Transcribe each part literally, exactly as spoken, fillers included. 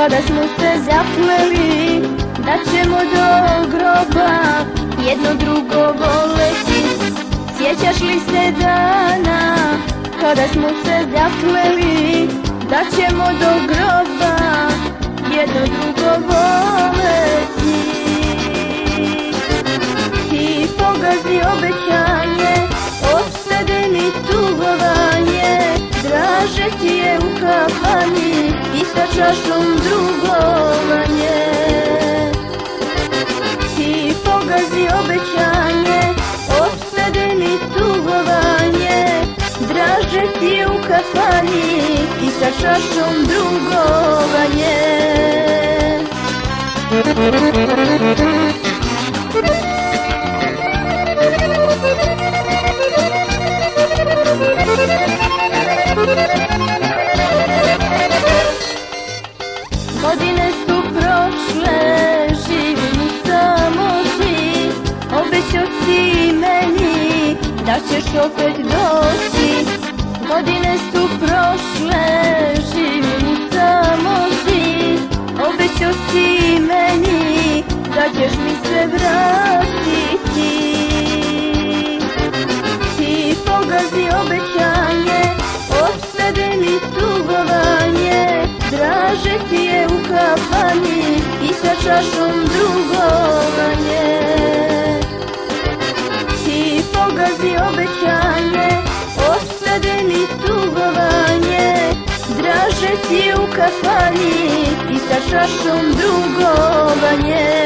kada smo se zakleli da ćemo do groba jedno drugo voleti. Sjećaš li se dana kada smo se zakleli da ćemo do groba jedno drugo voleti? Ti pogazi obećanje, ostade mi tugovanje, draže ti je u kafani i sa čašom drugovanje. Ti pogazi obećanje, ostade mi tugovanje, draže ti je u kafani i sa čašom drugovanje. Godine su prošle, živim u samoći, obećao si meni da ćeš opet doći. Godine su prošle, živim u samoći, obećao si meni da ćeš mi se vratiti. Ti pogazi obećanje, ostade mi tugovanje, draže ti je u kafani i sa čašom drugovanje. Ti pogazi obećanje, ostade mi tugovanje, draže ti je u kafani i sa čašom drugovanje.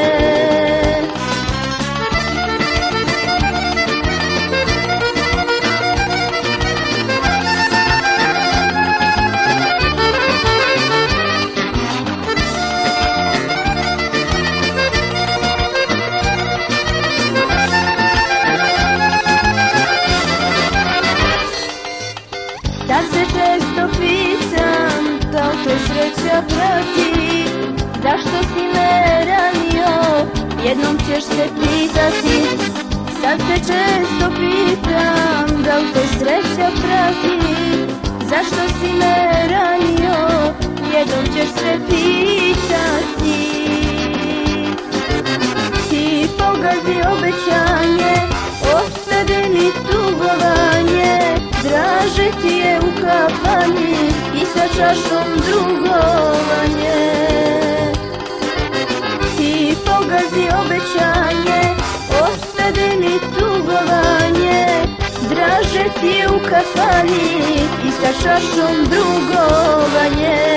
Sad se često pitam, kao te sreća prati, zašto si me ranio, jednom ćeš se pitati. Sad se često pitam, da li te sreća prati, zašto si me ranio, jednom ćeš se pitati. Ti pogazi obećanje, ostade mi tugovanje, draže ti je u kafani i sa čašom drugovanje. Ti pogazi obećanje, ostade mi tugovanje, draže ti je u kafani i sa čašom drugovanje.